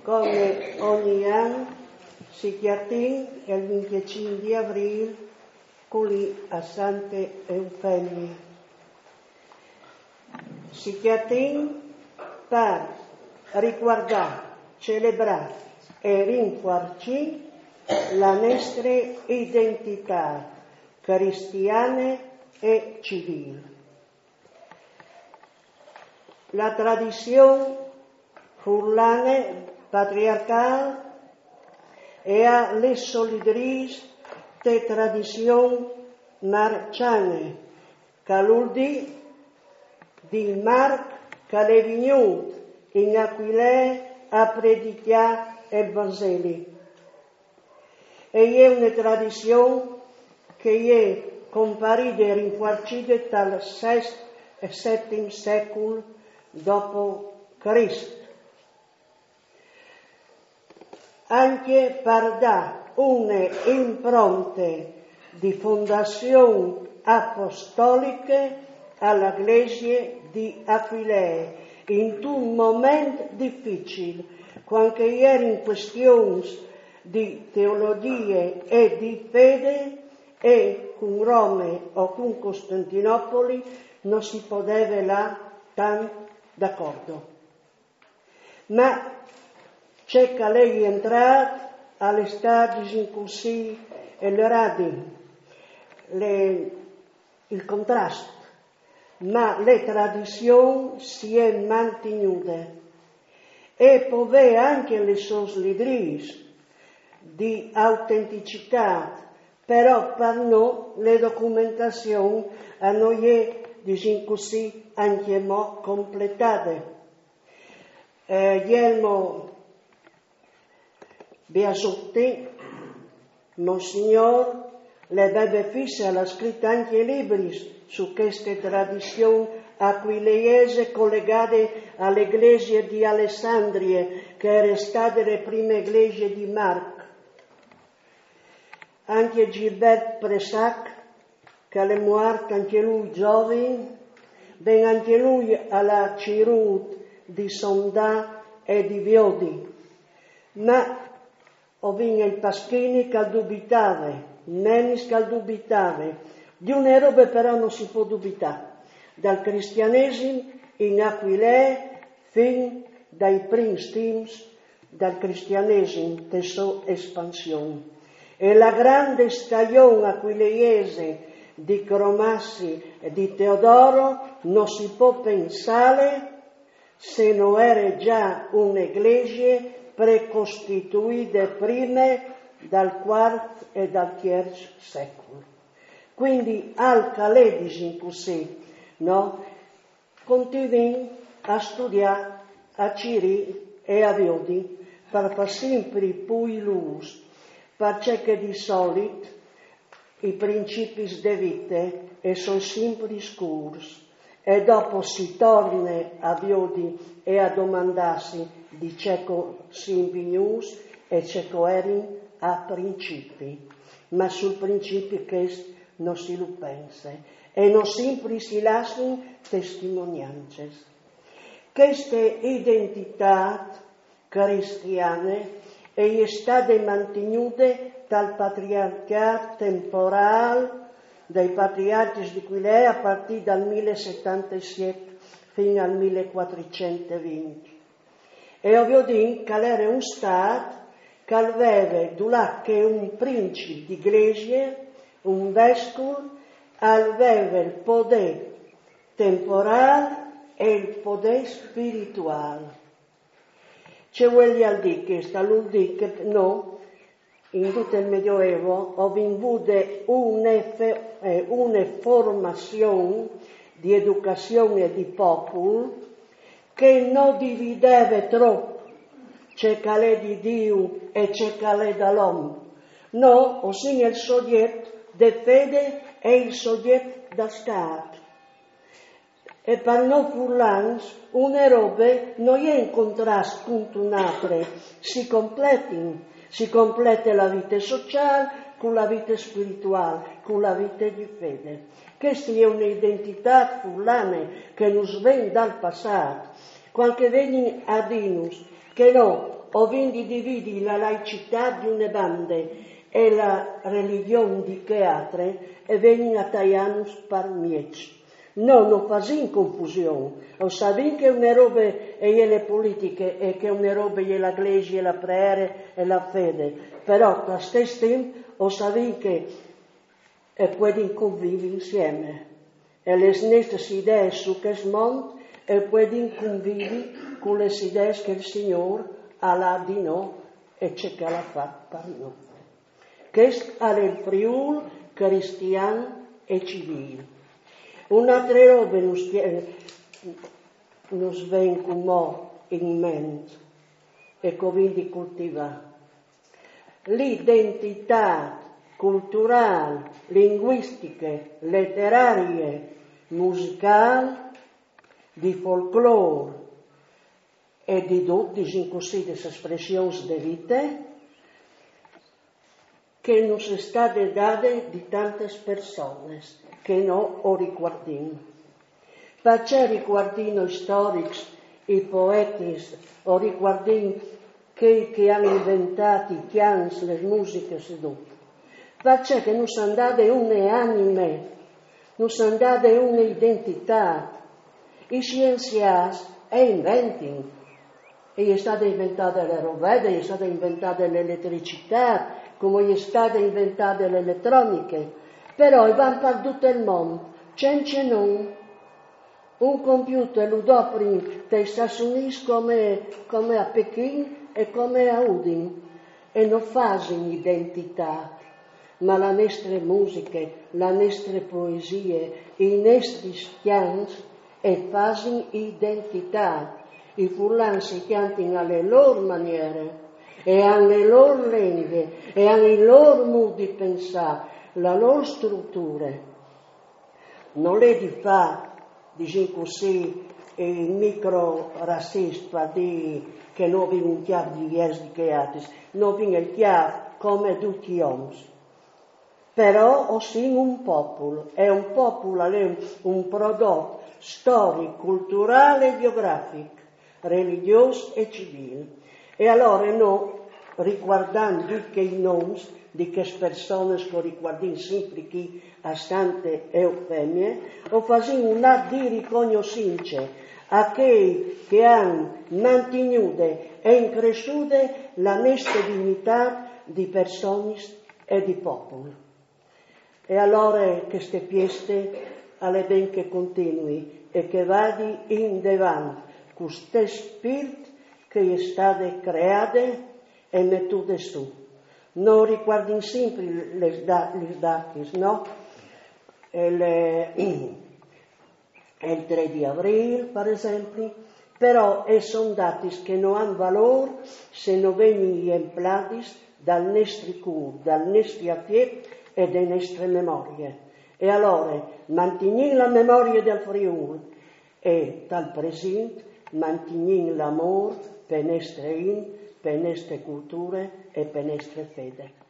come ogni anno si chiatin il 25 di aprile qui a Sante Eufemie. Si chiatin per riguardare, celebrare e rinforzare la nostra identità cristiana e civile. La tradizione furlana patriarcale e le solidarietà de tradizioni marciane, che l'uldi di Marc che è venuto in Aquilea a predicare il Vangelo. E è una tradizione che è comparita e rinforzata dal VI e VII secolo dopo Cristo. Anche per dare una impronta di fondazione apostolica alla Chiesa di Aquilea in un momento difficile, quando era in questioni di teologia e di fede, e con Roma o con Costantinopoli non si poteva là tanto d'accordo. Ma c'è che lei è entrata all'estate in così il radin, il contrasto, ma le tradizioni si è mantenuta e poi anche le sue solidarietà di autenticità, però per noi le documentazioni a noi è così anche mo completate. Guillermo Biasotti, Monsignor, le aveva fisse alla scritta anche libri su queste tradizioni aquileiese collegate all'Iglesia di Alessandria, che era stata la prima iglesia di Marc. Anche Gilbert Pressac, che è morto anche lui giovane, ben anche lui alla Cirut di Sondà e di Viodi. Ma ovvia i Paschini che dubitava, Menis che dubitava, di una roba però non si può dubitare, dal cristianesimo in Aquilea fin dai primi stems del cristianesimo e sua espansione. E la grande stagione aquileiese di Cromassi e di Teodoro non si può pensare se non era già un'iglesia precostituita prima dal IV e dal terzo secolo. Quindi al Caledisi così, no? Continui a studiare a Ciri e a Viodi per far sempre più luz, perché di solito i principi di vita e sono sempre scuri e dopo si torna a Viodi e a domandarsi di ciò si venuti e ciò erano a principi, ma sul principio che non si lo pensa e non sempre si lasciano testimonianze. Questa identità cristiana è stata mantenuta dal patriarcato temporale dei patriarchi di Aquilea a partire dal 1077 fino al 1420. E ovvio dire che era un Stato che aveva che un principe di iglesia, un vescovo, aveva il potere temporale e il potere spirituale. C'è voglia di che sta vuol dire che no, in tutto il Medioevo ho vinto una formazione di educazione di popolo che non divideva troppo c'è che è di Dio e c'è che è dall'uomo. No, ossia il soggetto di fede e il soggetto da Stato. E per noi furlani una roba non è in contrasto con un'altra, si completa la vita sociale con la vita spirituale, con la vita di fede. Questa è un'identità furlana che nos viene dal passato, quando viene a dirnos che no, o quindi dividi la laicità di una banda e la religione di che altre e vengono a tagliarnos per mieci. No, non facciamo confusione. O sappiamo che una roba è le politiche e che una roba è la Chiesa e la preghiera e la fede. Però, allo stesso tempo, o sappiamo che possono convivere insieme. E le nostre idee su questo mondo possono convivere con le idee che il Signore ha di noi e ciò che ha fatto per noi. Questo è il Friuli cristiano e civile. Un'altra roba nos viene come in mente e quindi coltivare. L'identità culturale, linguistica, letteraria, musicale, di folklore e di tutte le espressioni di vita che non sono state date di tante persone che non ho riguardino. Perché riguardino i storici, i poeti, o riguardino che hanno inventato i canti, le musiche e tutto. Perché che non sono date un'anime, non sono date un'identità. I scienziati inventano. E è stata inventata la roveda, è stata inventata l'elettricità, come è stata inventata l'elettronica. Però vanno per tutto il mondo, c'è un computer lo dopri dai Stati Uniti come a Pechino e come a Udine e non fanno identità, ma la nostra musica, la nostra poesia, i nostri canti e fanno identità. I furlani si cantano alle loro maniere e alle loro lingue e ai loro modi di pensare, la loro struttura. Non è di fare, diciamo così, il micro razzista di che non vengono chiari diversi che altri, non vengono chiari come tutti gli uomini. Però ossia un popolo, è un prodotto storico, culturale e geografico, religioso e civile. E allora noi, riguardando tutti i nomi di queste persone che riguardano sempre chi a stante eufemie, o facciamo un atto di riconoscenza a quelli che hanno mantenuto e incresciuto la nostra dignità di persone e di popolo. E allora queste feste alle ben che continui e che vadi in davanti con questo spirito che è stato creato e mettute su. Non riguardino sempre le date, no? Il 3 di aprile, per esempio, però sono dati che non hanno valore se non vengono emplati dal nostro cuore, dal nostro affetto e dalle nostre memorie. E allora, manteniamo la memoria del Friuli e dal presente manteniamo l'amore per le nostre culture e per le nostre fede.